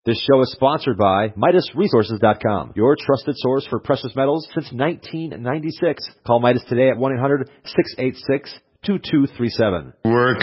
This show is sponsored by MidasResources.com, your trusted source for precious metals since 1996. Call Midas today at 1-800-686-2237. Work.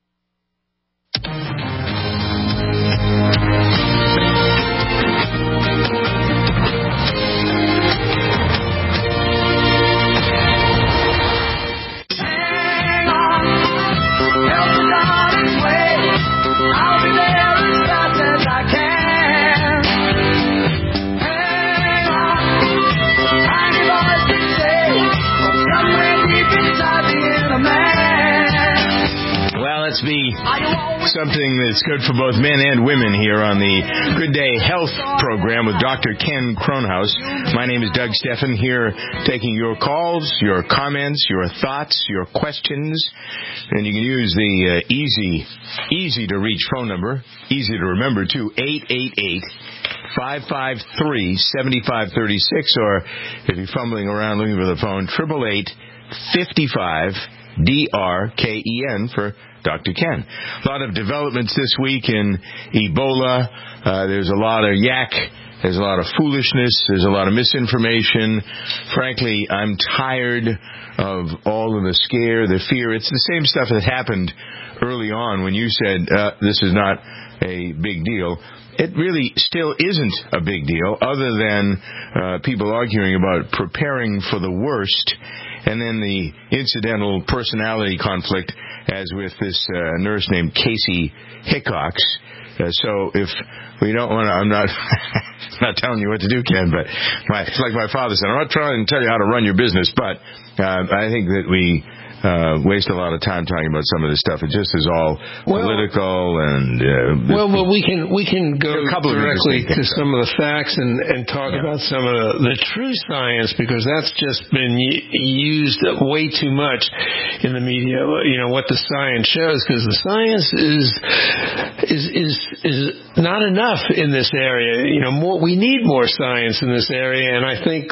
Be something that's good for both men and women here on the Good Day Health program with Dr. Ken Kronhaus. My name is Doug Steffen, here taking your calls, your comments, your thoughts, your questions. And you can use the easy to reach phone number, easy to remember too, 888-553-7536, or if you're fumbling around looking for the phone, 888-55-DRKEN for Dr. Ken. A lot of developments this week in Ebola. There's a lot of yak. There's a lot of foolishness. There's a lot of misinformation. Frankly, I'm tired of all of the scare, the fear. It's the same stuff that happened early on when you said this is not a big deal. It really still isn't a big deal, other than people arguing about preparing for the worst, and then the incidental personality conflict, as with this nurse named Casey Hickox. So if we don't want to, I'm not not telling you what to do, Ken, but it's like my father said, I'm not trying to tell you how to run your business, but I think that we waste a lot of time talking about some of this stuff. It just is all political and... but we can go directly to some of the facts and talk about some of the true science, because that's just been used way too much in the media. You know, what the science shows, because the science is not enough in this area. You know, we need more science in this area, and I think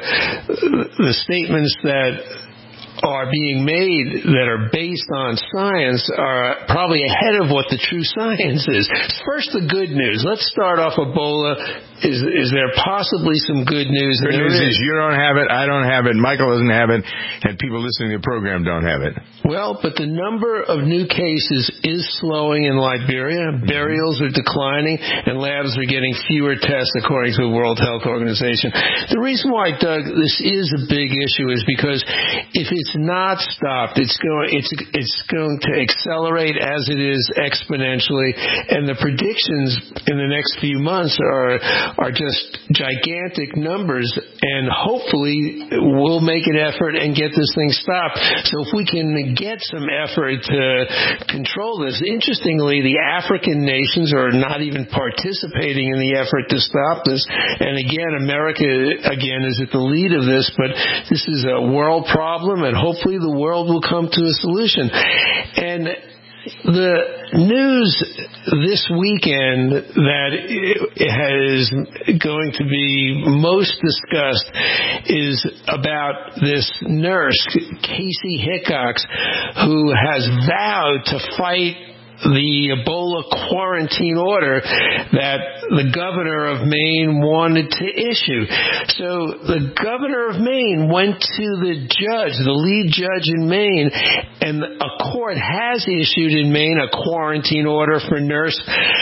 the statements that are being made that are based on science are probably ahead of what the true science is. First, the good news. Let's start off Ebola. Is there possibly some good news? Good news is you don't have it, I don't have it, Michael doesn't have it, and people listening to the program don't have it. Well, but the number of new cases is slowing in Liberia. Burials are declining, and labs are getting fewer tests, according to the World Health Organization. The reason why, Doug, this is a big issue is because if it's not stopped, it's going to accelerate as it is exponentially, and the predictions in the next few months are just gigantic numbers, and hopefully we'll make an effort and get this thing stopped. So if we can get some effort to control this, interestingly, the African nations are not even participating in the effort to stop this. And again, America, is at the lead of this, but this is a world problem, and hopefully the world will come to a solution. And the news this weekend that is going to be most discussed is about this nurse, Casey Hickox, who has vowed to fight the Ebola quarantine order that the governor of Maine wanted to issue. So the governor of Maine went to the judge, the lead judge in Maine, and a court has issued in Maine a quarantine order for a nurse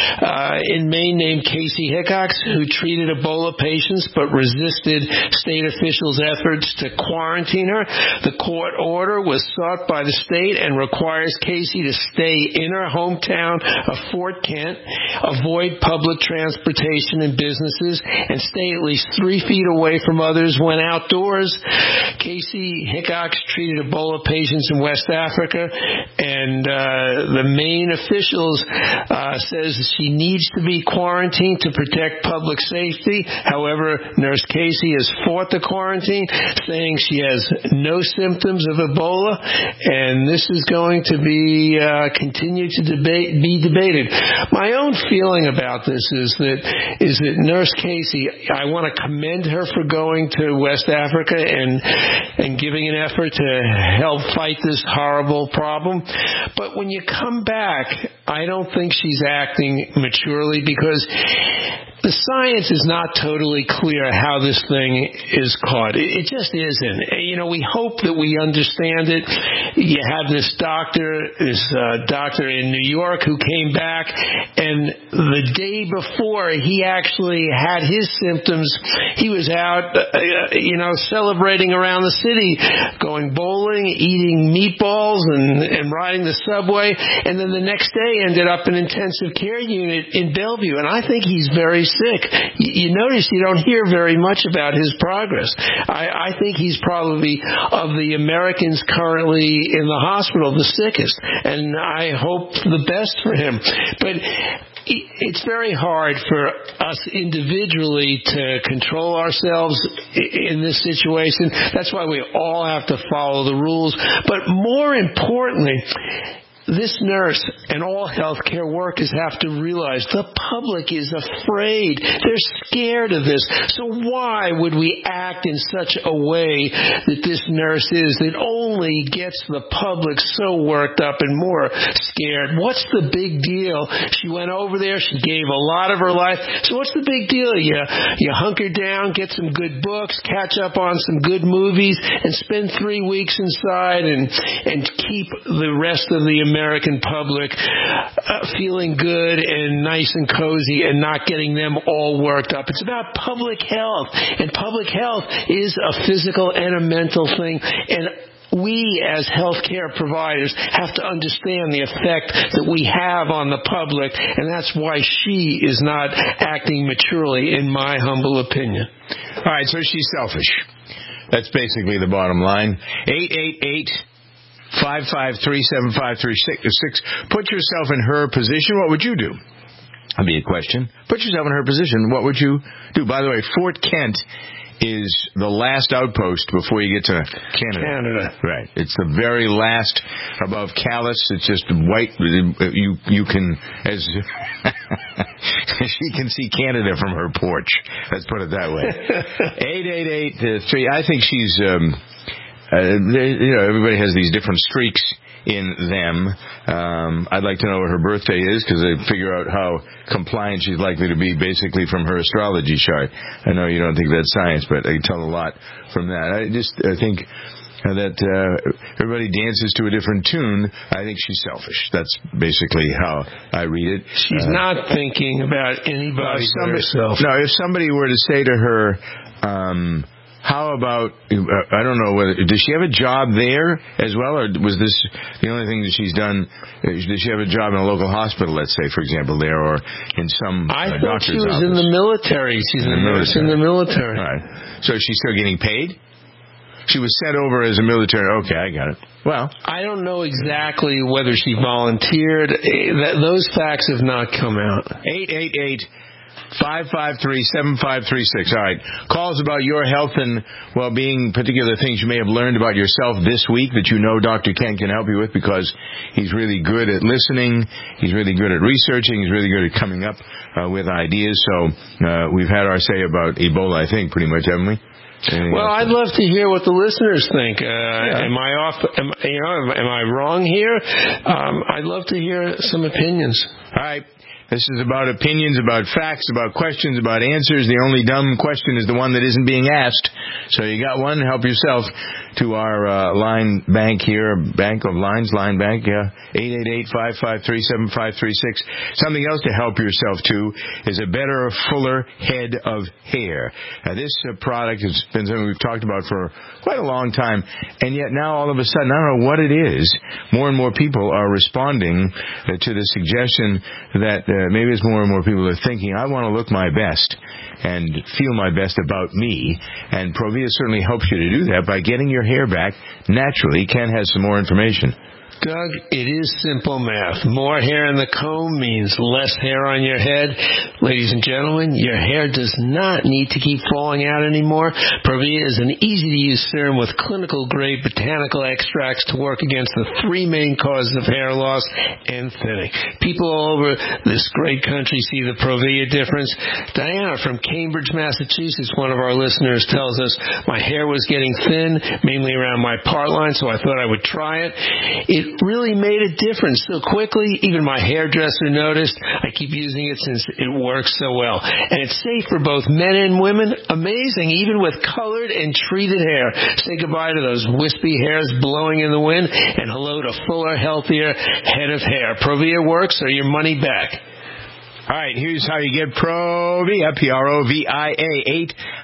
in Maine named Casey Hickox, who treated Ebola patients but resisted state officials' efforts to quarantine her. The court order was sought by the state and requires Casey to stay in her hometown of Fort Kent, avoid public transportation and businesses, and stay at least 3 feet away from others when outdoors. Casey Hickox treated Ebola patients in West Africa, and the Maine officials says she needs to be quarantined to protect public safety. However, Nurse Casey has fought the quarantine, saying she has no symptoms of Ebola, and this is going to be continued to be debated. My own feeling about this is that Nurse Casey, I want to commend her for going to West Africa and giving an effort to help fight this horrible problem. But when you come back, I don't think she's acting maturely, because the science is not totally clear how this thing is caught. It just isn't. We hope that we understand it. You have this doctor in New York who came back, and the day before he actually had his symptoms, he was out, celebrating around the city, going bowling, eating meatballs, and riding the subway, and then the next day ended up in an intensive care unit in Bellevue. And I think he's very sick. You notice you don't hear very much about his progress. I think he's probably, of the Americans currently in the hospital, the sickest. And I hope the best for him. But it's very hard for us individually to control ourselves in this situation. That's why we all have to follow the rules. But more importantly, this nurse and all healthcare workers have to realize the public is afraid. They're scared of this. So why would we act in such a way that this nurse is that only gets the public so worked up and more scared? What's the big deal? She went over there. She gave a lot of her life. So what's the big deal? You hunker down, get some good books, catch up on some good movies, and spend 3 weeks inside and keep the rest of the American public feeling good and nice and cozy and not getting them all worked up. It's about public health, and public health is a physical and a mental thing, and we as healthcare providers have to understand the effect that we have on the public, and that's why she is not acting maturely, in my humble opinion. All right, so she's selfish. That's basically the bottom line. 888-553-7536. Put yourself in her position. What would you do? That'd be a question. Put yourself in her position. What would you do? By the way, Fort Kent is the last outpost before you get to Canada. Right. It's the very last above Calais. It's just white. You can, as she can see Canada from her porch. Let's put it that way. 888-3. I think she's, everybody has these different streaks in them. I'd like to know what her birthday is, because I figure out how compliant she's likely to be basically from her astrology chart. I know you don't think that's science, but I can tell a lot from that. I think that everybody dances to a different tune. I think she's selfish. That's basically how I read it. She's not thinking about anybody but herself. No, if somebody were to say to her, how about, I don't know, does she have a job there as well, or was this the only thing that she's done? Does she have a job in a local hospital, let's say, for example, there, or in some I doctor's thought she was office? In the military. She's in the military. Right. So she's still getting paid? She was sent over as a military. Okay, I got it. Well, I don't know exactly whether she volunteered. Those facts have not come out. 888-553-7536. All right. Calls about your health and well-being, particular things you may have learned about yourself this week that you know Dr. Ken can help you with, because he's really good at listening. He's really good at researching. He's really good at coming up with ideas. So we've had our say about Ebola, I think, pretty much, haven't we? Well, I'd love to hear what the listeners think. Am I off? Am I wrong here? I'd love to hear some opinions. All right. This is about opinions, about facts, about questions, about answers. The only dumb question is the one that isn't being asked. So you got one, help yourself to our line bank here, Bank of Lines, Line Bank, 888-553-7536. Something else to help yourself to is a better, fuller head of hair. This product has been something we've talked about for quite a long time, and yet now all of a sudden, I don't know what it is, more and more people are responding to the suggestion that maybe it's more and more people are thinking, I want to look my best and feel my best about me. And Provia certainly helps you to do that by getting your hair back naturally. Ken has some more information. Doug, it is simple math. More hair in the comb means less hair on your head. Ladies and gentlemen, your hair does not need to keep falling out anymore. Provia is an easy-to-use serum with clinical-grade botanical extracts to work against the three main causes of hair loss and thinning. People all over this great country see the Provia difference. Diana from Cambridge, Massachusetts, one of our listeners, tells us, my hair was getting thin, mainly around my part line, so I thought I would try it. It it really made a difference so quickly. Even my hairdresser noticed. I keep using it since it works so well. And it's safe for both men and women. Amazing, even with colored and treated hair. Say goodbye to those wispy hairs blowing in the wind, and hello to fuller, healthier head of hair. Provia works, or your money back. All right, here's how you get Provia, Provia,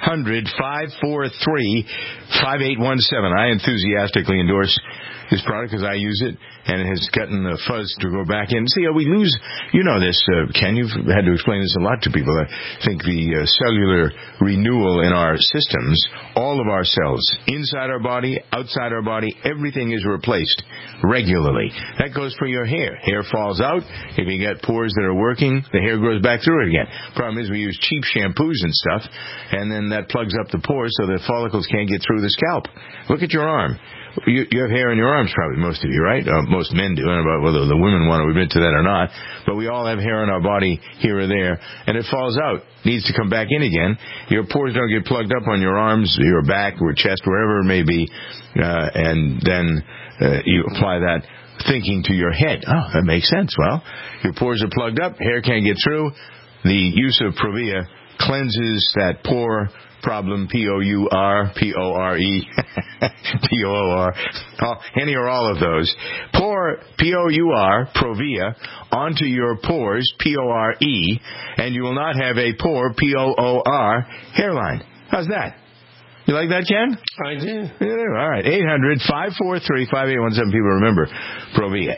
800-543-5817. I enthusiastically endorse this product because I use it, and it has gotten the fuzz to go back in. See, we lose, you know this, Ken, you've had to explain this a lot to people. I think the cellular renewal in our systems, all of our cells, inside our body, outside our body, everything is replaced regularly. That goes for your hair. Hair falls out. If you get pores that are working, the hair grows back through it again. Problem is we use cheap shampoos and stuff, and then that plugs up the pores so the follicles can't get through the scalp. Look at your arm. You have hair in your arms, probably, most of you, right? Most men do. I don't know whether the women want to admit to that or not. But we all have hair on our body here or there, and it falls out. Needs to come back in again. Your pores don't get plugged up on your arms, your back, or chest, wherever it may be, and then you apply that thinking to your head. Oh, that makes sense. Well, your pores are plugged up, hair can't get through. The use of Provia cleanses that pore problem, P-O-U-R, P-O-R-E, P-O-O-R, any or all of those. Pour P-O-U-R, Provia, onto your pores, P-O-R-E, and you will not have a poor, P-O-O-R, hairline. How's that? You like that, Ken? I do. Yeah, all right. 800-543-5817. People remember Provia.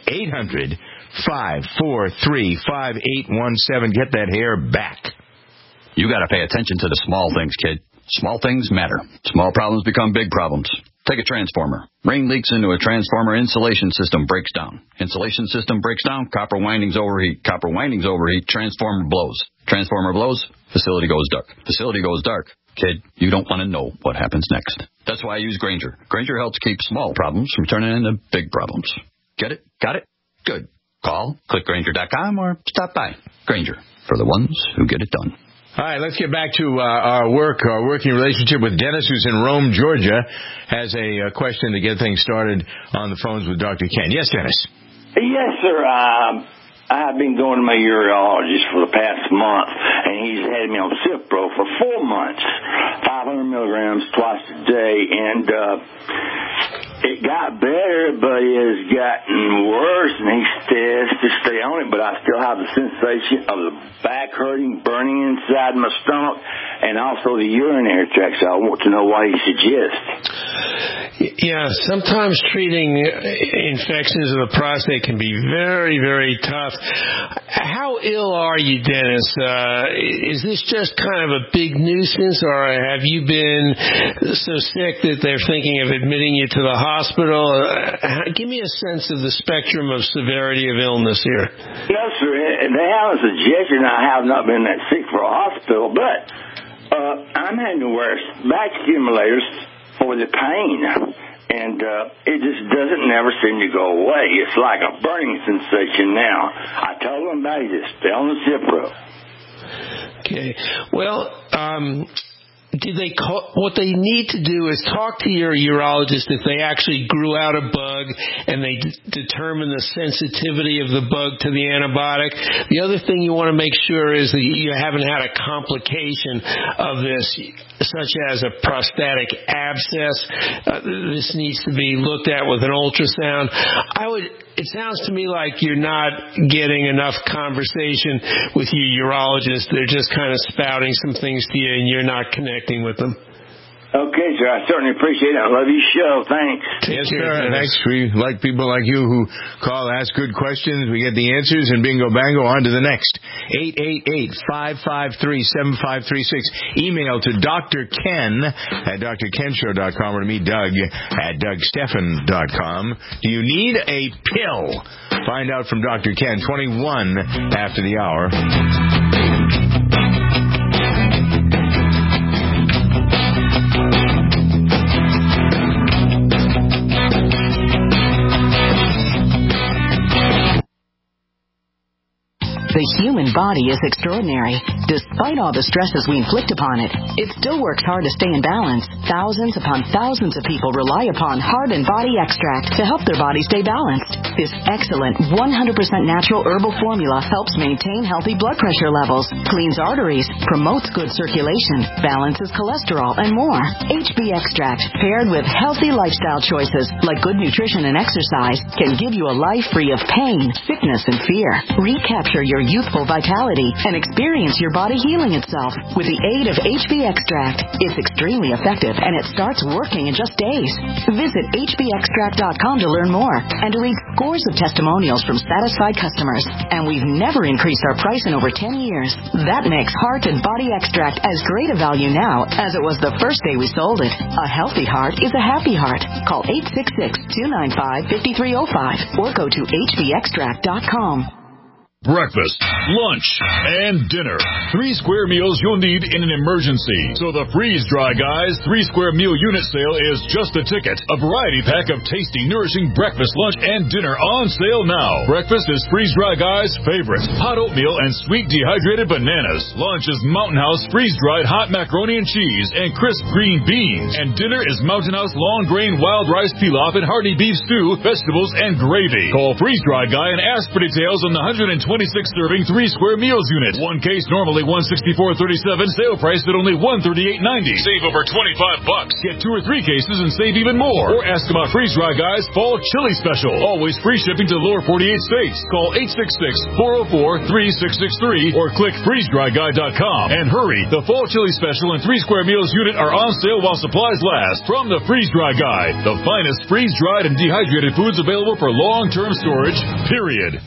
800-543-5817. Get that hair back. You got to pay attention to the small things, kid. Small things matter. Small problems become big problems. Take a transformer. Rain leaks into a transformer, insulation system breaks down. Insulation system breaks down, copper windings overheat. Copper windings overheat, transformer blows. Transformer blows, facility goes dark. Facility goes dark. Kid, you don't want to know what happens next. That's why I use Grainger. Grainger helps keep small problems from turning into big problems. Get it? Got it? Good. Call, click Grainger.com, or stop by. Grainger, for the ones who get it done. All right, let's get back to our working relationship with Dennis, who's in Rome, Georgia, has a question to get things started on the phones with Dr. Ken. Yes, Dennis. Yes, sir. I have been going to my urologist for the past month, and he's had me on Cipro for 4 months, 500 milligrams twice a day, and it got better, but it has gotten worse, and he says to stay on it, but I still have the sensation of the back hurting, burning inside my stomach, and also the urinary tract, so I want to know what he suggests. Yeah, sometimes treating infections of the prostate can be very, very tough. How ill are you, Dennis? Is this just kind of a big nuisance, or have you been so sick that they're thinking of admitting you to the hospital? Give me a sense of the spectrum of severity of illness here. No, sir. They haven't suggested I have not been that sick for a hospital, but I'm having to wear back stimulators for the pain, and it just doesn't never seem to go away. It's like a burning sensation now. I told them about it. Just stay on the Cipro. Okay. Well, what they need to do is talk to your urologist if they actually grew out a bug and they determine the sensitivity of the bug to the antibiotic. The other thing you want to make sure is that you haven't had a complication of this, such as a prostatic abscess. This needs to be looked at with an ultrasound. It sounds to me like you're not getting enough conversation with your urologist. They're just kind of spouting some things to you, and you're not connecting with them. Okay, sir. I certainly appreciate it. I love your show. Thanks. Yes, sir. Thanks. We like people like you who call, ask good questions. We get the answers, and bingo, bango, on to the next. 888-553-7536. Email to Dr. Ken at drkenshow.com or to me, Doug, at dougstephan.com. Do you need a pill? Find out from Dr. Ken, 21 after the hour. The human body is extraordinary. Despite all the stresses we inflict upon it, it still works hard to stay in balance. Thousands upon thousands of people rely upon Heart and Body Extract to help their body stay balanced. This excellent 100% natural herbal formula helps maintain healthy blood pressure levels, cleans arteries, promotes good circulation, balances cholesterol, and more. HB Extract, paired with healthy lifestyle choices like good nutrition and exercise, can give you a life free of pain, sickness, and fear. Recapture your youthful vitality and experience your body healing itself with the aid of HB Extract. It's extremely effective and it starts working in just days. Visit hbextract.com to learn more and to read scores of testimonials from satisfied customers. And we've never increased our price in over 10 years. That makes Heart and Body Extract as great a value now as it was the first day we sold it. A healthy heart is a happy heart. Call 866-295-5305 or go to hbextract.com. Breakfast, lunch, and dinner. 3 square meals you'll need in an emergency. So the Freeze Dry Guys 3 square meal unit sale is just a ticket. A variety pack of tasty, nourishing breakfast, lunch, and dinner on sale now. Breakfast is Freeze Dry Guys' favorite. Hot oatmeal and sweet dehydrated bananas. Lunch is Mountain House freeze-dried hot macaroni and cheese and crisp green beans. And dinner is Mountain House long grain wild rice pilaf and hearty beef stew, vegetables, and gravy. Call Freeze Dry Guy and ask for details on the 126-serving 3 square meals unit. One case normally $164.37. Sale price at only $138.90. Save over $25. Get 2 or 3 cases and save even more. Or ask about Freeze Dry Guys Fall Chili Special. Always free shipping to lower 48 states. Call 866-404-3663 or click freezedryguy.com. And hurry, the Fall Chili Special and 3 square meals unit are on sale while supplies last. From the Freeze Dry Guy, the finest freeze-dried and dehydrated foods available for long-term storage, period.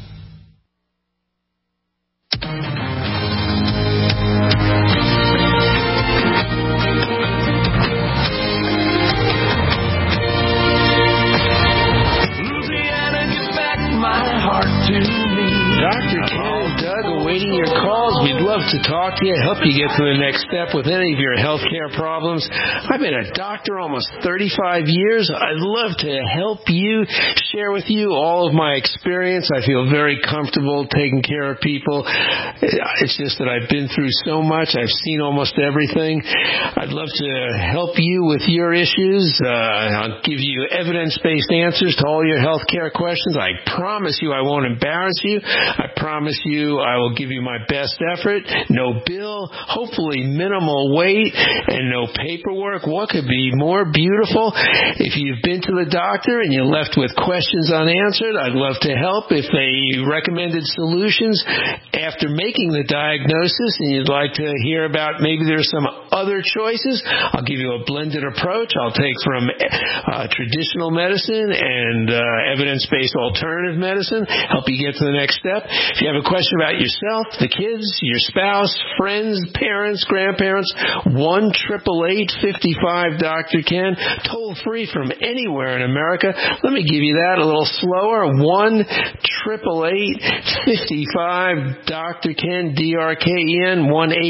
Dr. Ken and Doug awaiting your calls. We'd love to talk to you, help you get to the next step with any of your healthcare problems. I've been a doctor almost 35 years. I'd love to help you, share with you all of my experience. I feel very comfortable taking care of people. It's just that I've been through so much. I've seen almost everything. I'd love to help you with your issues. I'll give you evidence-based answers to all your healthcare questions. I promise you I won't embarrass you. I promise you I will give you my best effort. No bill, hopefully minimal wait, and no paperwork. What could be more beautiful? If you've been to the doctor and you're left with questions unanswered, I'd love to help. If they recommended solutions after making the diagnosis and you'd like to hear about maybe there's some other choices, I'll give you a blended approach. I'll take from traditional medicine and evidence-based alternative medicine, help you get to the next step. If you have a question about yourself, the kids, your spouse, friends, parents, grandparents, 1-888-55-Dr. Ken, toll free from anywhere in America. Let me give you that a little slower. 1-888-55-Dr. Ken, DRKEN,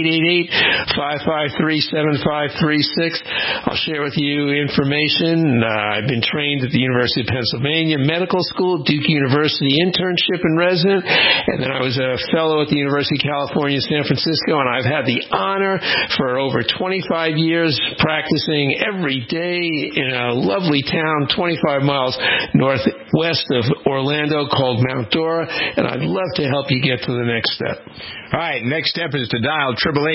1-888-553-7536. I'll share with you information. I've been trained at the University of Pennsylvania Medical School, Duke University internship and resident, and then I was a fellow at the University of California, San Francisco, and I've had the honor for over 25 years practicing every day in a lovely town 25 miles northwest of Orlando called Mount Dora, and I'd love to help you get to the next step. All right, next step is to dial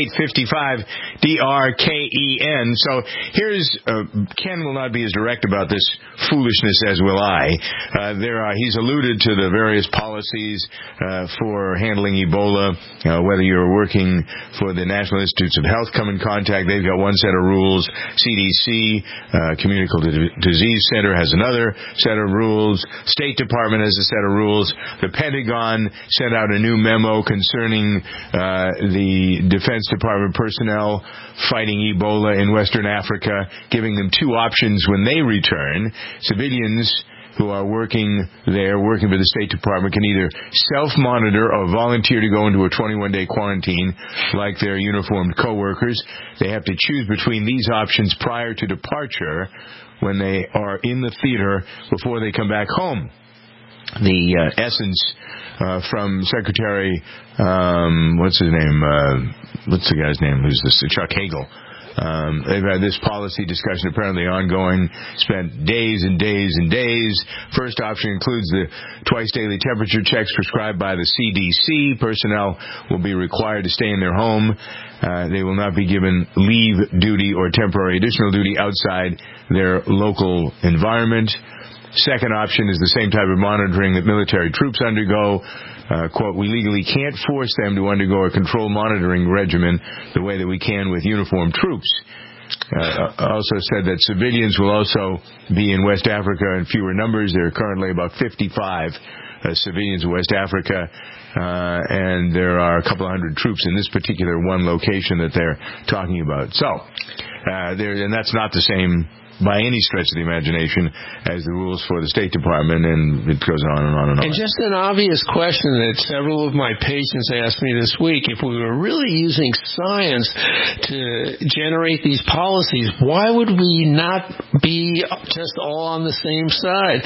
888-55-DRKEN. So here's, Ken will not be as direct about this foolishness as will I. He's alluded to the various policies for handling Ebola. Whether you're working for the National Institutes of Health, come in contact. They've got one set of rules. CDC, Communicable Disease Center, has another set of rules. State Department has a set of rules. The Pentagon sent out a new memo concerning the Defense Department personnel fighting Ebola in Western Africa, giving them 2 options when they return. Civilians who are working there, working for the State Department, can either self-monitor or volunteer to go into a 21-day quarantine like their uniformed co-workers. They have to choose between these options prior to departure when they are in the theater before they come back home. the essence from Secretary, what's his name? What's the guy's name? Who's this? Chuck Hagel. They've had this policy discussion apparently ongoing, spent days and days and days. First option includes the twice daily temperature checks prescribed by the CDC. Personnel will be required to stay in their home. They will not be given leave duty or temporary additional duty outside their local environment. Second option is the same type of monitoring that military troops undergo. Quote, we legally can't force them to undergo a controlled monitoring regimen the way that we can with uniformed troops. Also said that civilians will also be in West Africa in fewer numbers. There are currently about 55 civilians in West Africa, and there are a couple of hundred troops in this particular one location that they're talking about. So, and that's not the same by any stretch of the imagination as the rules for the State Department, and it goes on and on and on. And just an obvious question that several of my patients asked me this week, if we were really using science to generate these policies, why would we not be just all on the same side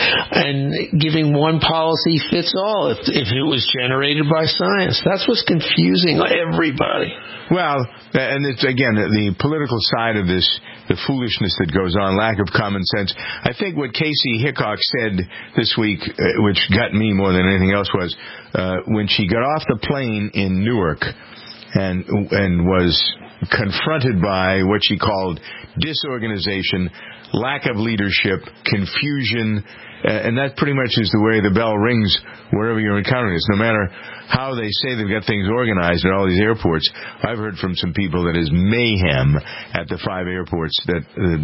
and giving one policy fits all if it was generated by science? That's what's confusing everybody. Well, and it's, again, the political side of this, the foolishness that goes on, lack of common sense. I think what Casey Hickok said this week, which got me more than anything else, was when she got off the plane in Newark and was confronted by what she called disorganization, lack of leadership, confusion, and that pretty much is the way the bell rings wherever you're encountering this. No matter how they say they've got things organized at all these airports, I've heard from some people that is mayhem at the 5 airports and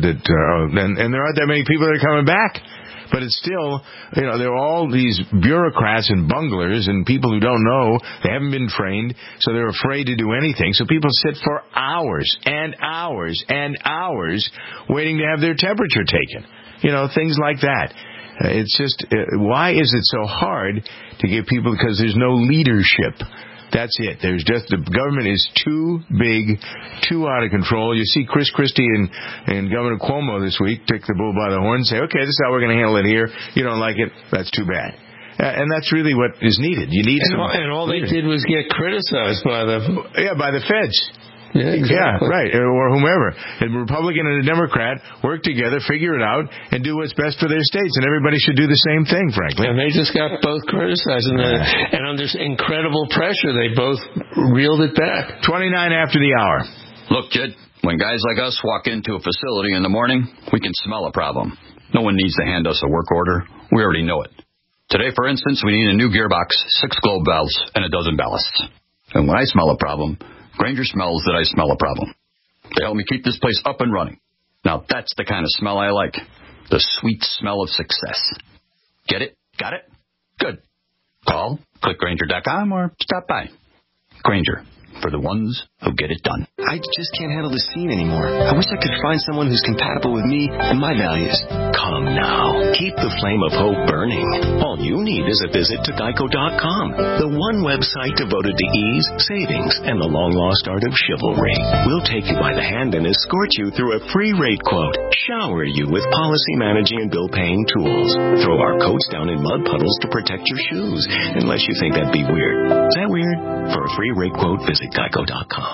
there aren't that many people that are coming back. But it's still, there are all these bureaucrats and bunglers and people who don't know. They haven't been trained, so they're afraid to do anything. So people sit for hours and hours and hours waiting to have their temperature taken. Things like that. It's just, why is it so hard to get people? Because there's no leadership. That's it. The government is too big, too out of control. You see Chris Christie and Governor Cuomo this week take the bull by the horn and say, okay, this is how we're going to handle it here. You don't like it? That's too bad. And that's really what is needed. You need and all they did was get criticized by the feds. Yeah, exactly. Yeah, right, or whomever. A Republican and a Democrat work together, figure it out, and do what's best for their states. And everybody should do the same thing, frankly. And they just got both criticized. And under incredible pressure, they both reeled it back. 29 after the hour. Look, kid, when guys like us walk into a facility in the morning, we can smell a problem. No one needs to hand us a work order. We already know it. Today, for instance, we need a new gearbox, 6 globe valves, and a dozen ballasts. And when I smell a problem, Grainger smells that I smell a problem. They help me keep this place up and running. Now, that's the kind of smell I like. The sweet smell of success. Get it? Got it? Good. Call, click Grainger.com, or stop by. Grainger, for the ones who get it done. I just can't handle the scene anymore. I wish I could find someone who's compatible with me and my values. Come now. Keep the flame of hope burning. All you need is a visit to Geico.com, the one website devoted to ease, savings, and the long-lost art of chivalry. We'll take you by the hand and escort you through a free rate quote, shower you with policy managing and bill paying tools, throw our coats down in mud puddles to protect your shoes, unless you think that'd be weird. Is that weird? For a free rate quote, visit Geico.com.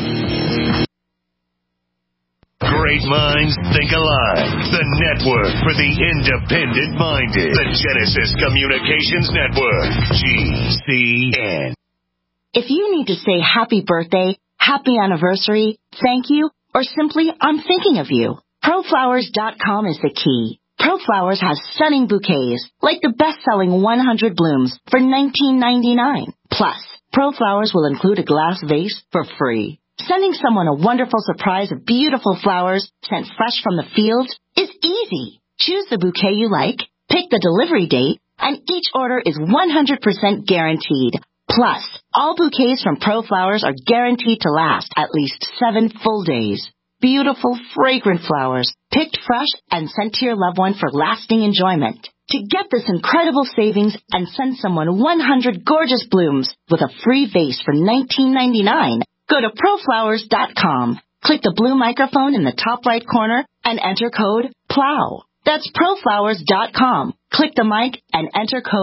Great minds think alike. The network for the independent-minded. The Genesis Communications Network. GCN. If you need to say happy birthday, happy anniversary, thank you, or simply I'm thinking of you, ProFlowers.com is the key. ProFlowers has stunning bouquets, like the best-selling 100 blooms for $19.99. Plus, ProFlowers will include a glass vase for free. Sending someone a wonderful surprise of beautiful flowers sent fresh from the field is easy. Choose the bouquet you like, pick the delivery date, and each order is 100% guaranteed. Plus, all bouquets from ProFlowers are guaranteed to last at least 7 full days. Beautiful, fragrant flowers, picked fresh and sent to your loved one for lasting enjoyment. To get this incredible savings and send someone 100 gorgeous blooms with a free vase for $19.99, go to ProFlowers.com. Click the blue microphone in the top right corner and enter code PLOW. That's ProFlowers.com. Click the mic and enter code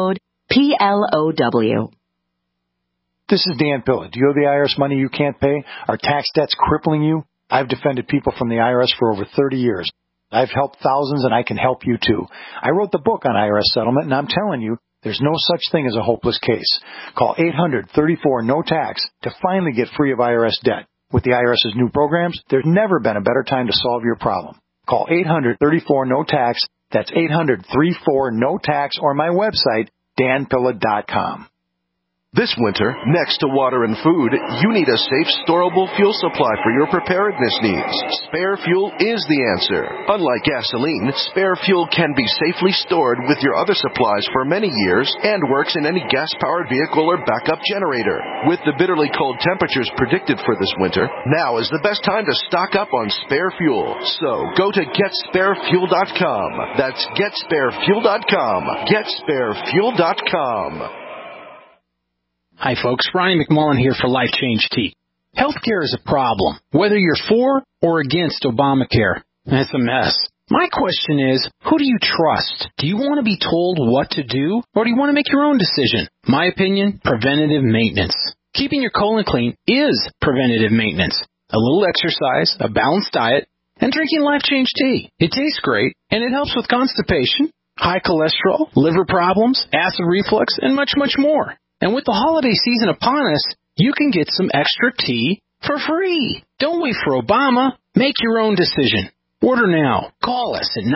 PLOW. This is Dan Pilla. Do you owe the IRS money you can't pay? Are tax debts crippling you? I've defended people from the IRS for over 30 years. I've helped thousands, and I can help you too. I wrote the book on IRS settlement, and I'm telling you, there's no such thing as a hopeless case. Call 800-34-NO-TAX to finally get free of IRS debt. With the IRS's new programs, there's never been a better time to solve your problem. Call 800-34-NO-TAX. That's 800-34-NO-TAX, or my website, danpilla.com. This winter, next to water and food, you need a safe, storable fuel supply for your preparedness needs. Spare fuel is the answer. Unlike gasoline, spare fuel can be safely stored with your other supplies for many years and works in any gas-powered vehicle or backup generator. With the bitterly cold temperatures predicted for this winter, now is the best time to stock up on spare fuel. So, go to GetSpareFuel.com. That's GetSpareFuel.com. GetSpareFuel.com. Hi, folks. Ryan McMullen here for Life Change Tea. Healthcare is a problem, whether you're for or against Obamacare. It's a mess. My question is, who do you trust? Do you want to be told what to do, or do you want to make your own decision? My opinion, preventative maintenance. Keeping your colon clean is preventative maintenance. A little exercise, a balanced diet, and drinking Life Change Tea. It tastes great, and it helps with constipation, high cholesterol, liver problems, acid reflux, and much, much more. And with the holiday season upon us, you can get some extra tea for free. Don't wait for Obama. Make your own decision. Order now. Call us at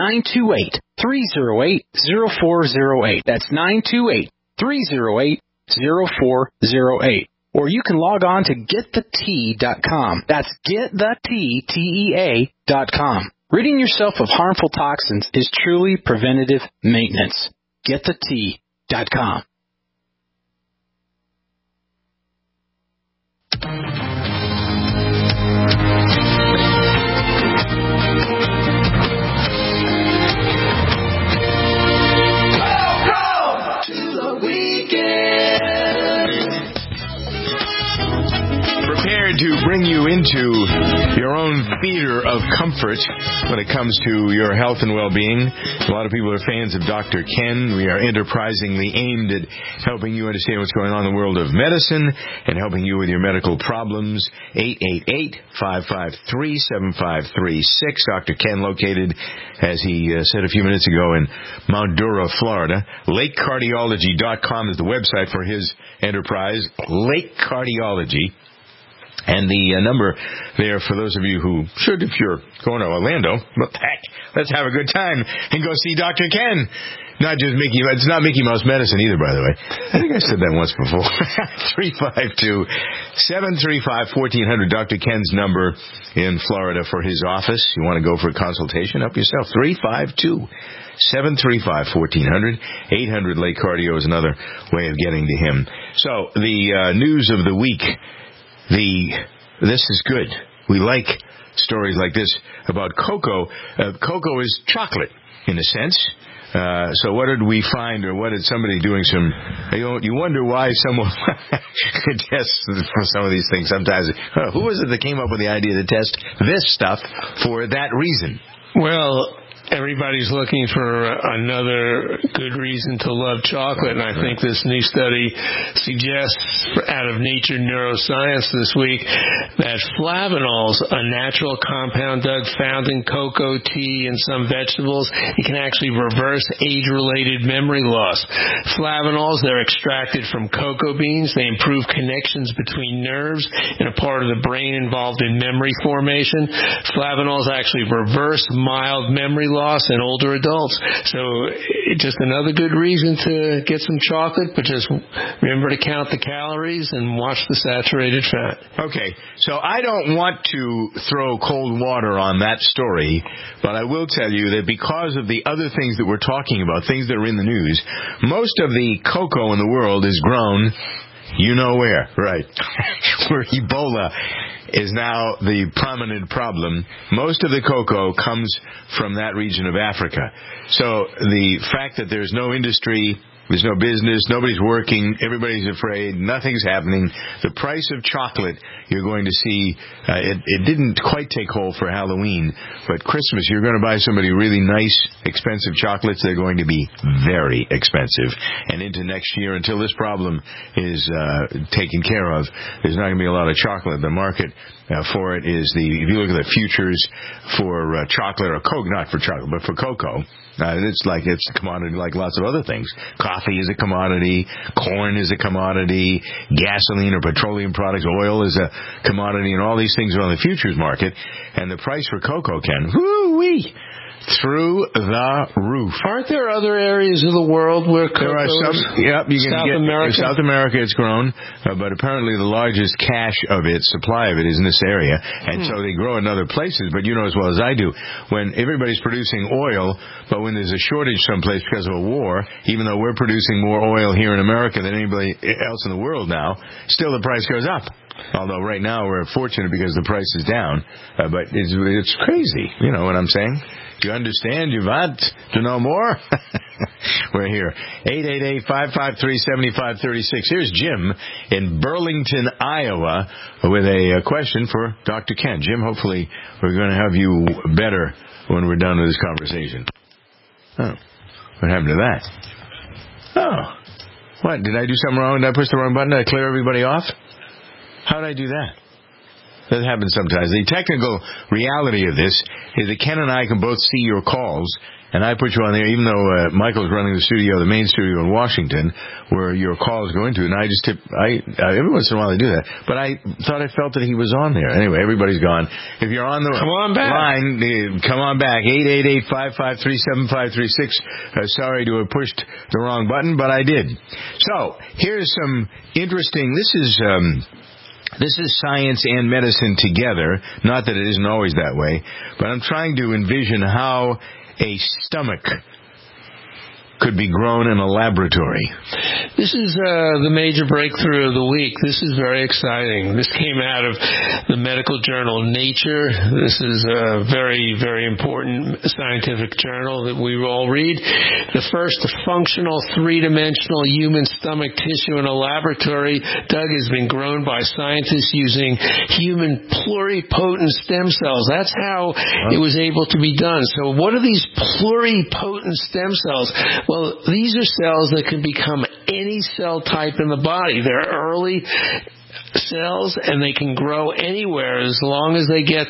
928-308-0408. That's 928-308-0408. Or you can log on to getthetea.com. That's getthetea.com. Ridding yourself of harmful toxins is truly preventative maintenance. Getthetea.com. Prepared to bring you into your own theater of comfort when it comes to your health and well-being. A lot of people are fans of Dr. Ken. We are enterprisingly aimed at helping you understand what's going on in the world of medicine and helping you with your medical problems. 888-553-7536. Dr. Ken, located, as he said a few minutes ago, in Mount Dora, Florida. LakeCardiology.com is the website for his enterprise. Lake Cardiology. And the number there for those of you who should, if you're going to Orlando, what the heck, let's have a good time and go see Dr. Ken. Not just Mickey, it's not Mickey Mouse medicine either, by the way. I think I said that once before. 352-735-1400, Dr. Ken's number in Florida for his office. You want to go for a consultation? Help yourself. 352-735-1400. 800 Lake Cardio is another way of getting to him. So, the news of the week. This is good. We like stories like this about cocoa. Cocoa is chocolate, in a sense. So what did we find, or what did somebody doing some... You wonder why someone tests for some of these things sometimes. Who was it that came up with the idea to test this stuff for that reason? Well, everybody's looking for another good reason to love chocolate, and I think this new study suggests out of Nature Neuroscience this week that flavanols, a natural compound, Doug, found in cocoa, tea, and some vegetables, it can actually reverse age-related memory loss. Flavanols, they're extracted from cocoa beans. They improve connections between nerves in a part of the brain involved in memory formation. Flavanols actually reverse mild memory loss in older adults. So just another good reason to get some chocolate, but just remember to count the calories and watch the saturated fat. Okay, so I don't want to throw cold water on that story, but I will tell you that because of the other things that we're talking about, things that are in the news, most of the cocoa in the world is grown, you know where, right, where Ebola is now the prominent problem. Most of the cocoa comes from that region of Africa. So the fact that there's no industry There's no business. Nobody's working. Everybody's afraid. Nothing's happening. The price of chocolate, you're going to see, it didn't quite take hold for Halloween, but Christmas, you're going to buy somebody really nice, expensive chocolates. They're going to be very expensive. And into next year, until this problem is taken care of, there's not going to be a lot of chocolate. The market for it is if you look at the futures for chocolate or Coke, not for chocolate, but for cocoa, it's a commodity like lots of other things. Coffee is a commodity. Corn is a commodity. Gasoline or petroleum products, oil is a commodity, and all these things are on the futures market. And the price for cocoa, Ken, whoo-wee, through the roof. Aren't there other areas of the world where cocoa there are some? Yep, you can South get America? South America. It's grown, but apparently the largest supply of it is in this area, and so they grow in other places. But you know as well as I do, when everybody's producing oil, but when there's a shortage someplace because of a war, even though we're producing more oil here in America than anybody else in the world now, still the price goes up. Although right now we're fortunate because the price is down, but it's crazy. You know what I'm saying? Do you understand? You want to know more? We're here. 888-553-7536. Here's Jim in Burlington, Iowa, with a question for Dr. Ken. Jim, hopefully we're going to have you better when we're done with this conversation. Oh, what happened to that? Oh, what? Did I do something wrong? Did I push the wrong button? Did I clear everybody off? How did I do that? That happens sometimes. The technical reality of this is that Ken and I can both see your calls, and I put you on there, even though Michael's running the studio, the main studio in Washington, where your calls go into, and I just every once in a while I do that, but I thought I felt that he was on there. Anyway, everybody's gone. If you're on the line, come on back, 888-553-7536. Sorry to have pushed the wrong button, but I did. So, here's some interesting, this is science and medicine together. Not that it isn't always that way, but I'm trying to envision how a stomach could be grown in a laboratory. This is the major breakthrough of the week. This is very exciting. This came out of the medical journal Nature. This is a very, very important scientific journal that we all read. The first functional three-dimensional human stomach tissue in a laboratory, Doug, has been grown by scientists using human pluripotent stem cells. That's how it was able to be done. So what are these pluripotent stem cells? Well, these are cells that can become any cell type in the body. They're early cells, and they can grow anywhere as long as they get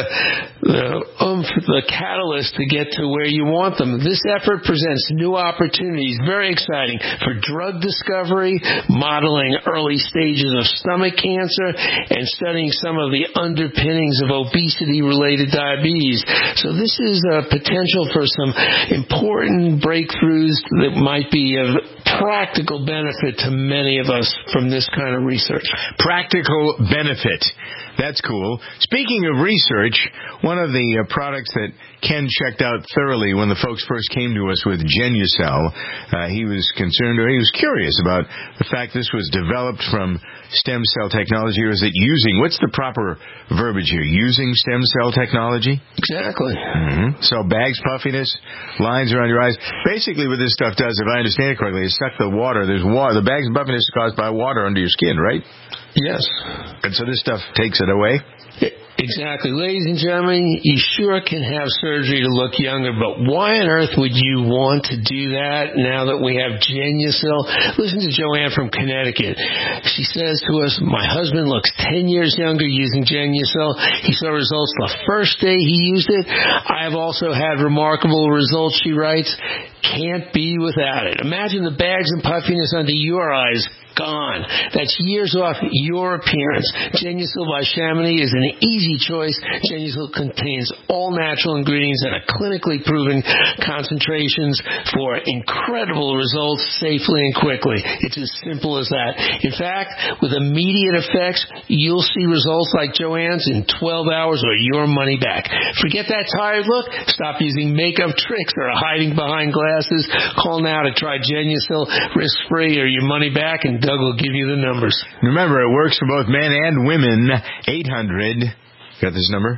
the catalyst to get to where you want them. This effort presents new opportunities, very exciting, for drug discovery, modeling early stages of stomach cancer, and studying some of the underpinnings of obesity-related diabetes. So this is a potential for some important breakthroughs that might be of practical benefit to many of us from this kind of research. Practical benefit. That's cool. Speaking of research, one of the products that Ken checked out thoroughly when the folks first came to us with Genucell, he was concerned, or he was curious about the fact this was developed from stem cell technology, or is it using, what's the proper verbiage here? Using stem cell technology? Exactly. Mm-hmm. So bags, puffiness, lines around your eyes. Basically what this stuff does, if I understand it correctly, is suck the water. There's water. The bags and puffiness is caused by water under your skin, right? Yes. And so this stuff takes it away? Exactly. Ladies and gentlemen, you sure can have surgery to look younger, but why on earth would you want to do that now that we have Genucell? Listen to Joanne from Connecticut. She says to us, my husband looks 10 years younger using Genucell. He saw results the first day he used it. I have also had remarkable results, she writes. Can't be without it. Imagine the bags and puffiness under your eyes gone. That's years off your appearance. Genucell by Chamonix is an easy choice. Genucell contains all natural ingredients at a clinically proven concentrations for incredible results safely and quickly. It's as simple as that. In fact, with immediate effects, you'll see results like Joanne's in 12 hours or your money back. Forget that tired look. Stop using makeup tricks or hiding behind glasses. Call now to try Genucell risk-free or your money back, and Doug will give you the numbers. Remember, it works for both men and women. 800 Got this number?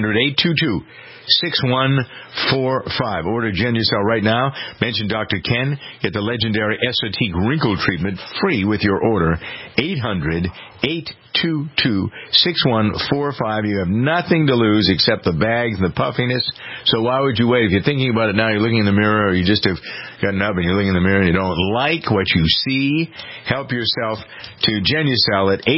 800-822-6145. Order Genucel right now. Mention Dr. Ken. Get the legendary Esotique wrinkle treatment free with your order. 800-822-6145. You have nothing to lose except the bags and the puffiness. So why would you wait? If you're thinking about it now, you're looking in the mirror, or you just have gotten up and you're looking in the mirror and you don't like what you see, help yourself to Genucel at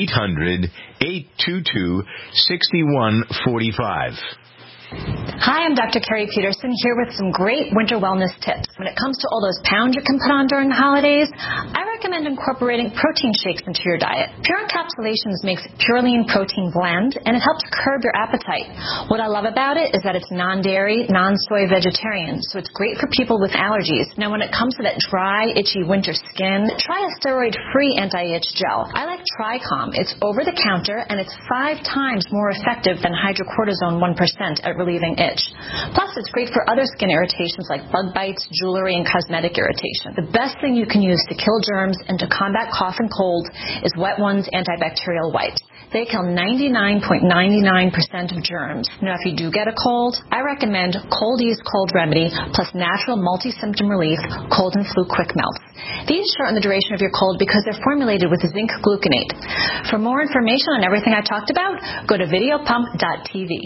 800-822-6145. Hi, I'm Dr. Carrie Peterson here with some great winter wellness tips. When it comes to all those pounds you can put on during the holidays, I recommend incorporating protein shakes into your diet. Pure Encapsulations makes Purelean protein blend, and it helps curb your appetite. What I love about it is that it's non-dairy, non-soy vegetarian, so it's great for people with allergies. Now, when it comes to that dry, itchy winter skin, try a steroid-free anti-itch gel. I like Tricom. It's over-the-counter, and it's 5 times more effective than hydrocortisone 1% at relieving itch. Plus, it's great for other skin irritations like bug bites, jewelry, and cosmetic irritation. The best thing you can use to kill germs and to combat cough and cold is Wet One's antibacterial wipes. They kill 99.99% of germs. Now, if you do get a cold, I recommend Cold Ease Cold Remedy plus natural multi-symptom relief, cold and flu quick melts. These shorten the duration of your cold because they're formulated with zinc gluconate. For more information on everything I talked about, go to videopump.tv.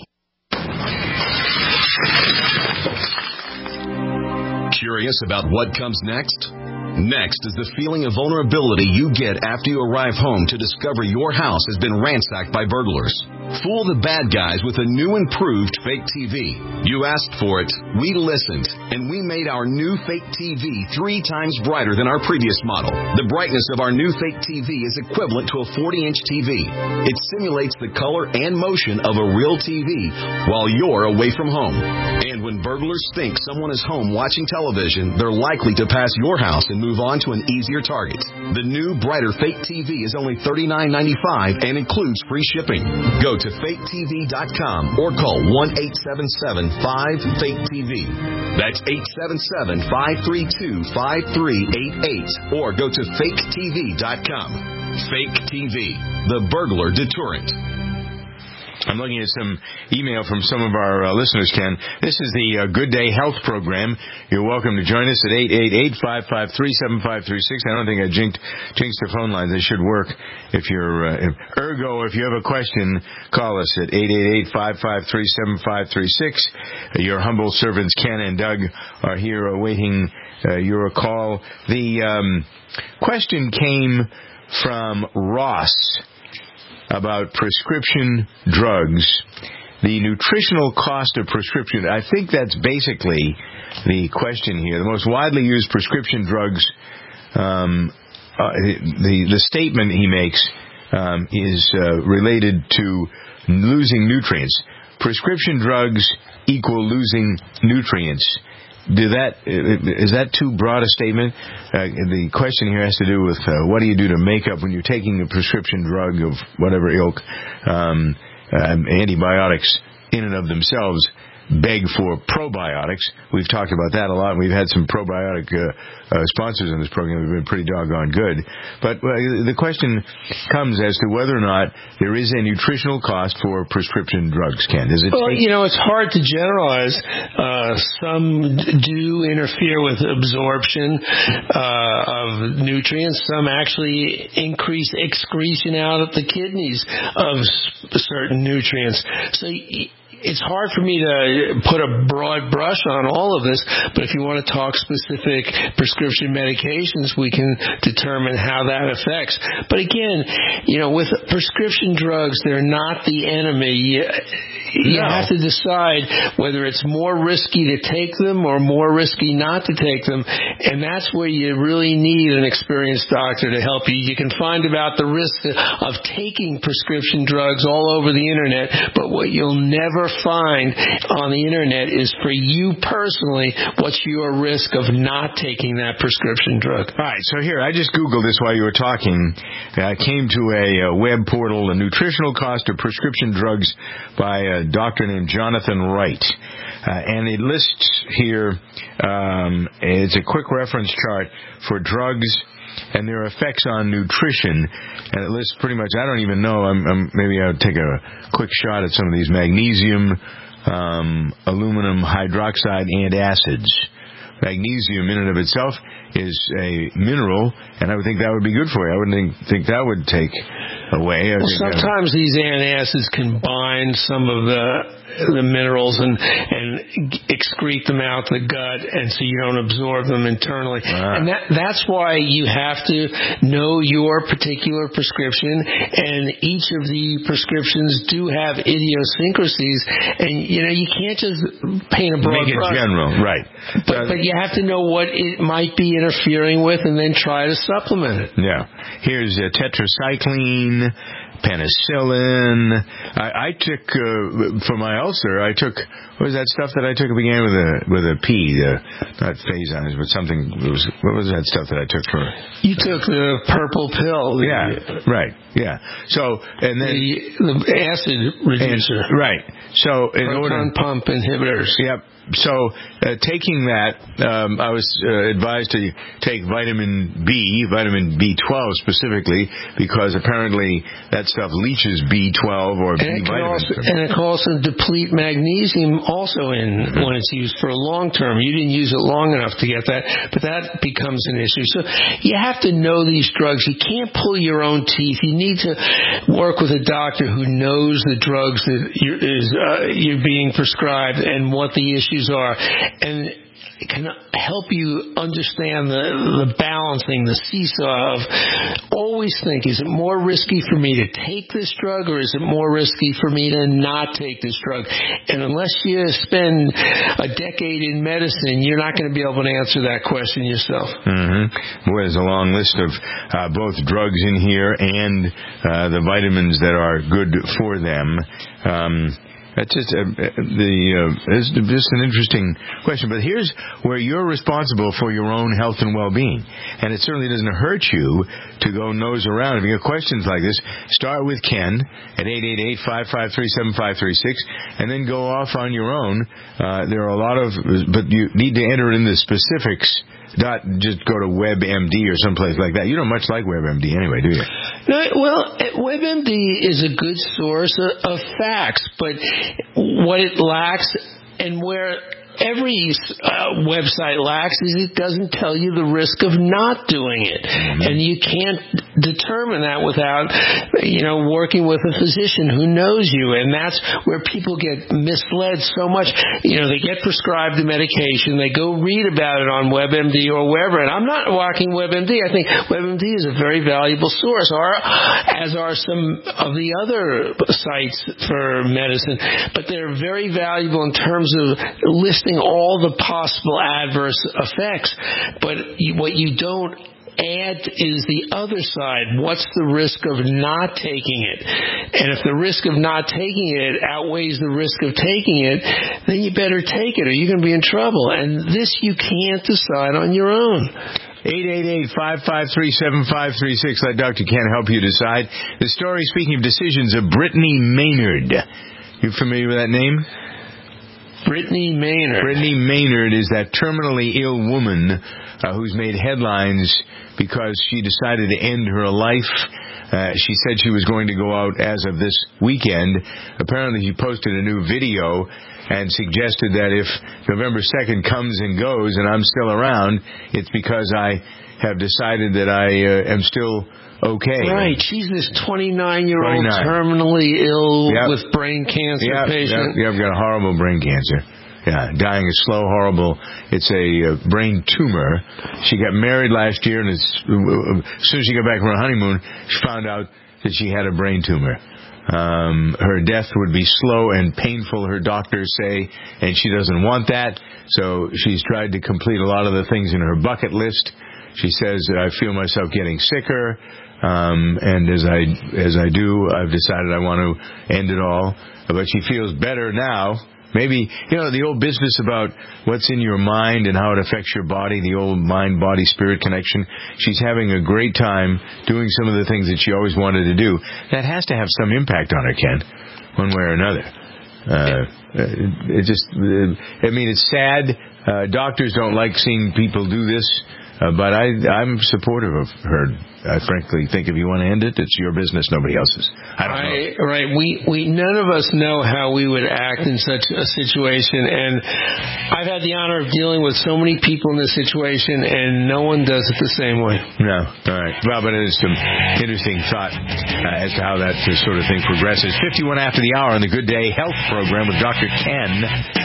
Curious about what comes next? Next is the feeling of vulnerability you get after you arrive home to discover your house has been ransacked by burglars. Fool the bad guys with a new improved fake TV. You asked for it, we listened, and we made our new fake TV 3 times brighter than our previous model. The brightness of our new fake TV is equivalent to a 40-inch TV. It simulates the color and motion of a real TV while you're away from home. And when burglars think someone is home watching television, they're likely to pass your house and move on to an easier target. The new, brighter fake TV is only $39.95 and includes free shipping. Go to faketv.com or call 1-877-5-FAKE-TV. That's 877-532-5388 or go to faketv.com. Fake TV, the burglar deterrent. I'm looking at some email from some of our listeners, Ken. This is the Good Day Health Program. You're welcome to join us at 888-553-7536. I don't think I jinxed the phone lines. They should work. If you have a question, call us at 888-553-7536. Your humble servants, Ken and Doug, are here awaiting your call. The question came from Ross about prescription drugs, the nutritional cost of prescription. I think that's basically the question here. The most widely used prescription drugs, the statement he makes is related to losing nutrients. Prescription drugs equal losing nutrients. Is that too broad a statement? The question here has to do with what do you do to make up when you're taking a prescription drug of whatever ilk. Antibiotics in and of themselves beg for probiotics. We've talked about that a lot. We've had some probiotic sponsors in this program who have been pretty doggone good. But the question comes as to whether or not there is a nutritional cost for prescription drugs, Ken. Is it? Well, it's hard to generalize. Some do interfere with absorption of nutrients. Some actually increase excretion out of the kidneys of certain nutrients. So it's hard for me to put a broad brush on all of this, but if you want to talk specific prescription medications, we can determine how that affects. But again, with prescription drugs, they're not the enemy. You have to decide whether it's more risky to take them or more risky not to take them, and that's where you really need an experienced doctor to help you. You can find about the risk of taking prescription drugs all over the internet, but what you'll never find on the internet is for you personally, what's your risk of not taking that prescription drug. All right, so here, I just Googled this while you were talking. I came to a web portal, The Nutritional Cost of Prescription Drugs by a doctor named Jonathan Wright. And it lists here, it's a quick reference chart for drugs and their effects on nutrition. And it lists pretty much, I don't even know, maybe I'll take a quick shot at some of these: magnesium, aluminum hydroxide, and acids. Magnesium in and of itself is a mineral, and I would think that would be good for you. I wouldn't think that would take away. Sometimes these antacids can bind some of the minerals and excrete them out the gut, and so you don't absorb them internally. And that's why you have to know your particular prescription, and each of the prescriptions do have idiosyncrasies, and you can't just paint a broad brush. Make it general, right. But you have to know what it might be interfering with and then try to supplement it. Yeah. Here's tetracycline, penicillin. I took for my ulcer. What was that stuff that I took? It began with a P, not Phasons, but something. What was that stuff that I took for? You took the purple pill. Yeah, right. Yeah. So and then the acid reducer. Right. So proton pump inhibitors. Yep. So taking that, I was advised to take vitamin B12 specifically, because apparently that stuff leaches B12 or B vitamins. And it can also deplete magnesium also when it's used for a long term. You didn't use it long enough to get that, but that becomes an issue. So you have to know these drugs. You can't pull your own teeth. You need to work with a doctor who knows the drugs that you're being prescribed and what the issues are, and it can help you understand the balancing, the seesaw of always think, is it more risky for me to take this drug, or is it more risky for me to not take this drug? And unless you spend a decade in medicine, you're not going to be able to answer that question yourself. Mm-hmm. Well, there's a long list of both drugs in here and the vitamins that are good for them. That's just it's just an interesting question. But here's where you're responsible for your own health and well-being. And it certainly doesn't hurt you to go nose around. If you have questions like this, start with Ken at 888-553-7536, and then go off on your own. There are a lot of, but you need to enter in the specifics. Not just go to WebMD or someplace like that. You don't much like WebMD anyway, do you? No, well, WebMD is a good source of facts, but what it lacks, and where every website lacks, is it doesn't tell you the risk of not doing it. Mm-hmm. And you can't determine that without, working with a physician who knows you. And that's where people get misled so much. They get prescribed the medication, they go read about it on WebMD or wherever. And I'm not walking WebMD. I think WebMD is a very valuable source, as are some of the other sites for medicine. But they're very valuable in terms of listing all the possible adverse effects, but what you don't add is the other side. What's the risk of not taking it? And if the risk of not taking it outweighs the risk of taking it, then you better take it, or you're going to be in trouble. And this you can't decide on your own. 888-553-7536. Let Dr. Ken help you decide. The story, speaking of decisions, of Brittany Maynard. You familiar with that name? Brittany Maynard. Brittany Maynard is that terminally ill woman who's made headlines because she decided to end her life. She said she was going to go out as of this weekend. Apparently she posted a new video and suggested that if November 2nd comes and goes and I'm still around, it's because I have decided that I am still okay. Right. She's this 29-year-old terminally ill with brain cancer patient. I've got a horrible brain cancer. Yeah, dying a slow, horrible. It's a brain tumor. She got married last year, and as soon as she got back from her honeymoon, she found out that she had a brain tumor. Her death would be slow and painful, her doctors say, and she doesn't want that. So she's tried to complete a lot of the things in her bucket list. She says, I feel myself getting sicker. And as I do, I've decided I want to end it all. But she feels better now. Maybe, the old business about what's in your mind and how it affects your body, the old mind-body-spirit connection. She's having a great time doing some of the things that she always wanted to do. That has to have some impact on her, Ken, one way or another. It's sad. Doctors don't like seeing people do this. But I'm supportive of her. I frankly think if you want to end it, it's your business, nobody else's. I don't know. Right. We none of us know how we would act in such a situation, and I've had the honor of dealing with so many people in this situation, and no one does it the same way. No. All right. Well, but it is some interesting thought as to how that sort of thing progresses. 51 after the hour on the Good Day Health program with Dr. Ken.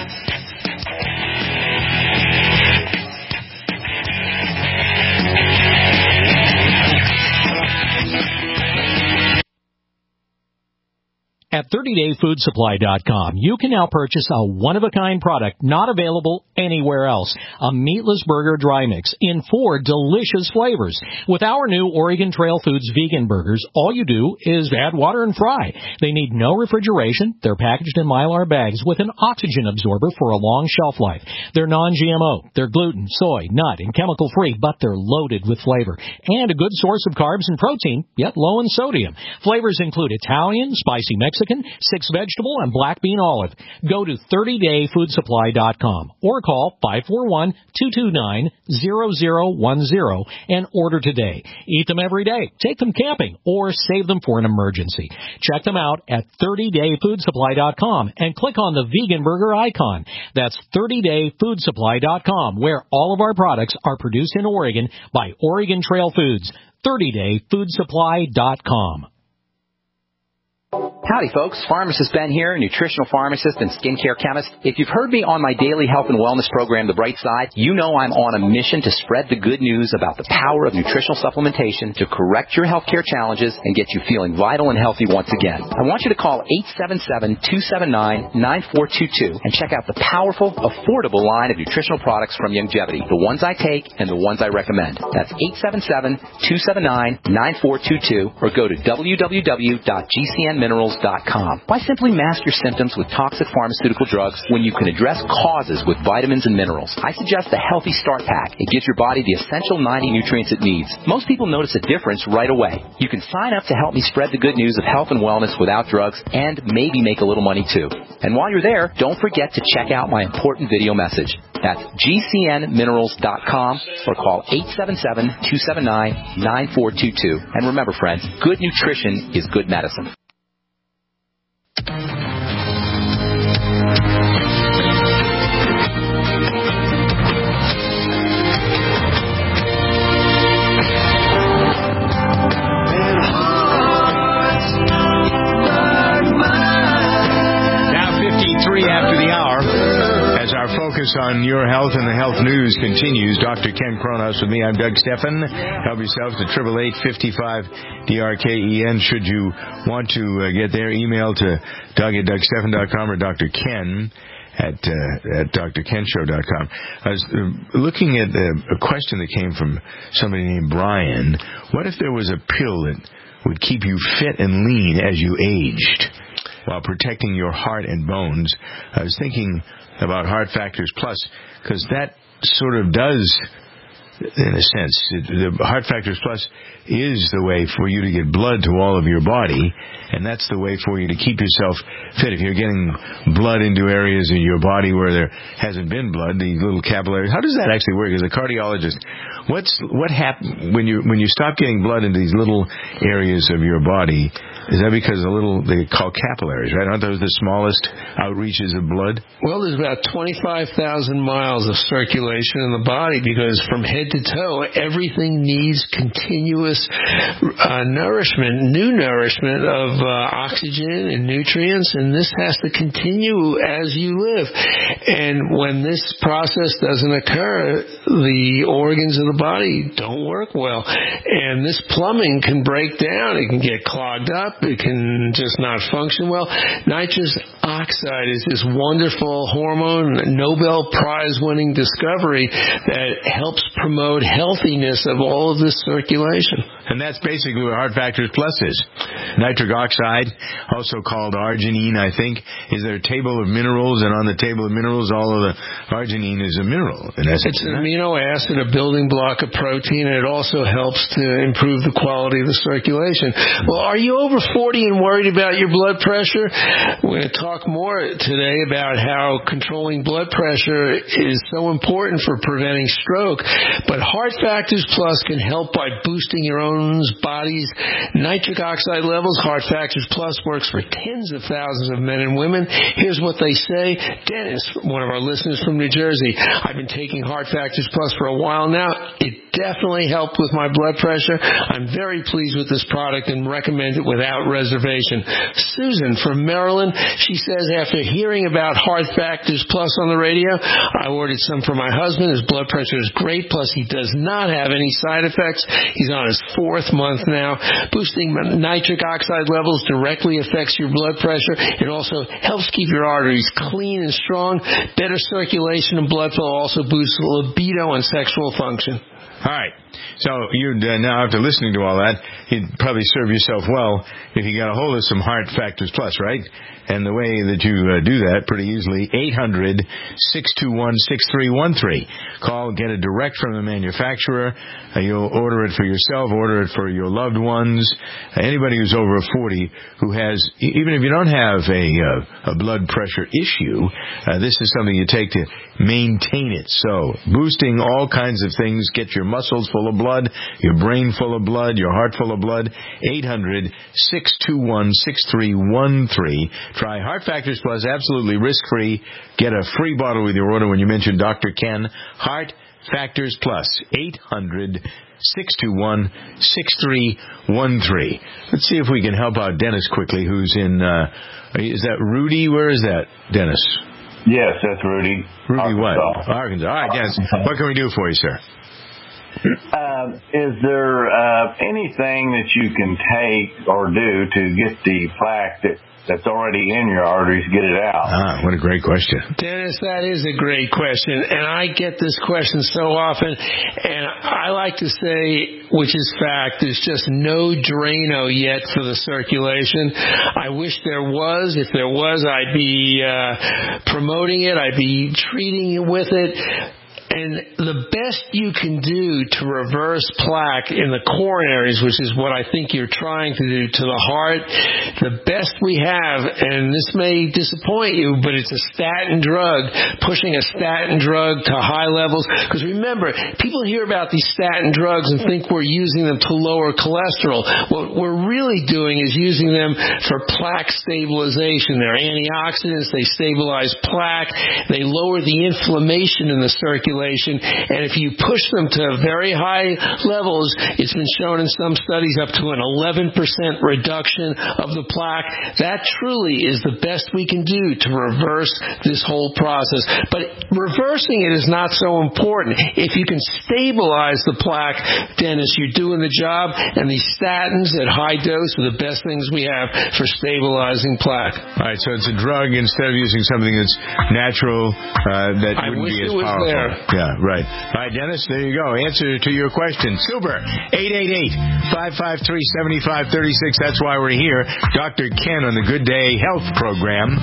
At 30dayfoodsupply.com, you can now purchase a one-of-a-kind product not available anywhere else. A meatless burger dry mix in 4 delicious flavors. With our new Oregon Trail Foods vegan burgers, all you do is add water and fry. They need no refrigeration. They're packaged in Mylar bags with an oxygen absorber for a long shelf life. They're non-GMO. They're gluten, soy, nut, and chemical-free, but they're loaded with flavor. And a good source of carbs and protein, yet low in sodium. Flavors include Italian, spicy Mexican, 6 vegetable, and black bean olive. Go to 30dayfoodsupply.com or call 541-229-0010 and order today. Eat them every day, take them camping, or save them for an emergency. Check them out at 30dayfoodsupply.com and click on the vegan burger icon. That's 30dayfoodsupply.com, where all of our products are produced in Oregon by Oregon Trail Foods. 30dayfoodsupply.com. Howdy, folks. Pharmacist Ben here, nutritional pharmacist and skincare chemist. If you've heard me on my daily health and wellness program, The Bright Side, you know I'm on a mission to spread the good news about the power of nutritional supplementation to correct your healthcare challenges and get you feeling vital and healthy once again. I want you to call 877-279-9422 and check out the powerful, affordable line of nutritional products from Youngevity, the ones I take and the ones I recommend. That's 877-279-9422 or go to www.gcnminerals.com. Why simply mask your symptoms with toxic pharmaceutical drugs when you can address causes with vitamins and minerals? I suggest the Healthy Start Pack. It gives your body the essential 90 nutrients it needs. Most people notice a difference right away. You can sign up to help me spread the good news of health and wellness without drugs and maybe make a little money too. And while you're there, don't forget to check out my important video message. That's gcnminerals.com or call 877-279-9422. And remember, friends, good nutrition is good medicine. Focus on your health and the health news continues. Dr. Ken Kronos with me. I'm Doug Steffen. Help yourself to 888-55-DRKEN. Should you want to get their email to Doug@DougSteffen.com or Dr. Ken at drkenshow.com. I was looking at a question that came from somebody named Brian. What if there was a pill that would keep you fit and lean as you aged while protecting your heart and bones? I was thinking about Heart Factors Plus, because that sort of does, in a sense, the Heart Factors Plus is the way for you to get blood to all of your body, and that's the way for you to keep yourself fit. If you're getting blood into areas in your body where there hasn't been blood, these little capillaries, how does that actually work? As a cardiologist, what happens when you stop getting blood into these little areas of your body? Is that because they call capillaries, right? Aren't those the smallest outreaches of blood? Well, there's about 25,000 miles of circulation in the body because from head to toe, everything needs continuous nourishment, new nourishment of oxygen and nutrients, and this has to continue as you live. And when this process doesn't occur, the organs of the body don't work well. And this plumbing can break down. It can get clogged up. It can just not function well. Nitrous oxide is this wonderful hormone, Nobel Prize-winning discovery that helps promote healthiness of all of this circulation. And that's basically what Heart Factors Plus is. Nitric oxide, also called arginine, I think. Is there a table of minerals? And on the table of minerals, all of the arginine is a mineral. It's an amino acid, a building block of protein, and it also helps to improve the quality of the circulation. Well, are you over 40 and worried about your blood pressure? We're going to talk more today about how controlling blood pressure is so important for preventing stroke. But Heart Factors Plus can help by boosting your own body's nitric oxide levels. Heart Factors Plus works for tens of thousands of men and women. Here's what they say. Dennis, one of our listeners from New Jersey, I've been taking Heart Factors Plus for a while now. It definitely helped with my blood pressure. I'm very pleased with this product and recommend it without reservation. Susan from Maryland, she says, after hearing about Heart Factors Plus on the radio, I ordered some for my husband. His blood pressure is great, plus he does not have any side effects. He's on his 4th month now. Boosting nitric oxide levels directly affects your blood pressure. It also helps keep your arteries clean and strong. Better circulation and blood flow also boosts libido and sexual function. All right. So you'd now, after listening to all that, you'd probably serve yourself well if you got a hold of some Heart Factors Plus, right? And the way that you do that pretty easily, 800-621-6313. Call, get it direct from the manufacturer. You'll order it for yourself, order it for your loved ones. Anybody who's over 40 who has, even if you don't have a blood pressure issue, this is something you take to maintain it. So boosting all kinds of things, get your muscles full of blood, your brain full of blood, your heart full of blood. 800-621-6313. Try Heart Factors Plus, absolutely risk-free. Get a free bottle with your order when you mention Dr. Ken. Heart Factors Plus, 800-621-6313. Let's see if we can help out Dennis quickly, who's in, is that Rudy? Where is that, Dennis? Yes, that's Rudy. Rudy what? Arkansas. All right, Dennis. What can we do for you, sir? Is there anything that you can take or do to get the plaque that's already in your arteries, get it out? What a great question. Dennis, that is a great question, and I get this question so often, and I like to say, which is fact, there's just no Drano yet for the circulation. I wish there was. If there was, I'd be promoting it. I'd be treating you with it. And the best you can do to reverse plaque in the coronaries, which is what I think you're trying to do to the heart, the best we have, and this may disappoint you, but it's a statin drug, pushing a statin drug to high levels. Because remember, people hear about these statin drugs and think we're using them to lower cholesterol. What we're really doing is using them for plaque stabilization. They're antioxidants. They stabilize plaque. They lower the inflammation in the circulation. And if you push them to very high levels, it's been shown in some studies up to an 11% reduction of the plaque. That truly is the best we can do to reverse this whole process. But reversing it is not so important. If you can stabilize the plaque, Dennis, you're doing the job, and these statins at high dose are the best things we have for stabilizing plaque. All right, so it's a drug instead of using something that's natural that wouldn't be as powerful. There. Yeah, right. All right, Dennis, there you go. Answer to your question. Super. 888-553-7536. That's why we're here. Dr. Ken on the Good Day Health Program.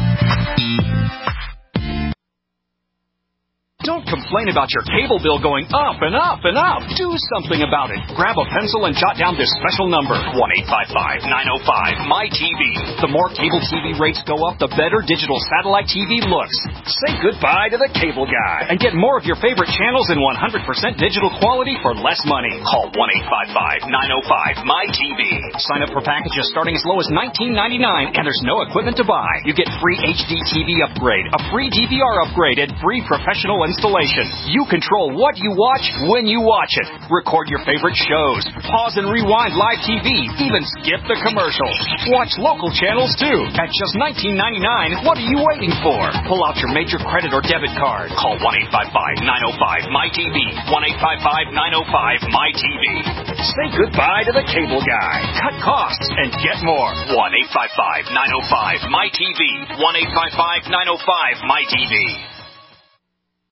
Don't complain about your cable bill going up and up and up. Do something about it. Grab a pencil and jot down this special number, 1-855-905-MY-TV. The more cable TV rates go up, the better digital satellite TV looks. Say goodbye to the cable guy and get more of your favorite channels in 100% digital quality for less money. Call 1-855-905-MY-TV. Sign up for packages starting as low as $19.99, and there's no equipment to buy. You get free HD TV upgrade, a free DVR upgrade, and free professional installation. You control what you watch when you watch it. Record your favorite shows. Pause and rewind live TV. Even skip the commercials. Watch local channels too. At just $19.99, what are you waiting for? Pull out your major credit or debit card. Call 1-855-905-MY-TV. 1-855-905-MY-TV. Say goodbye to the cable guy. Cut costs and get more. 1-855-905-MY-TV. 1-855-905-MY-TV.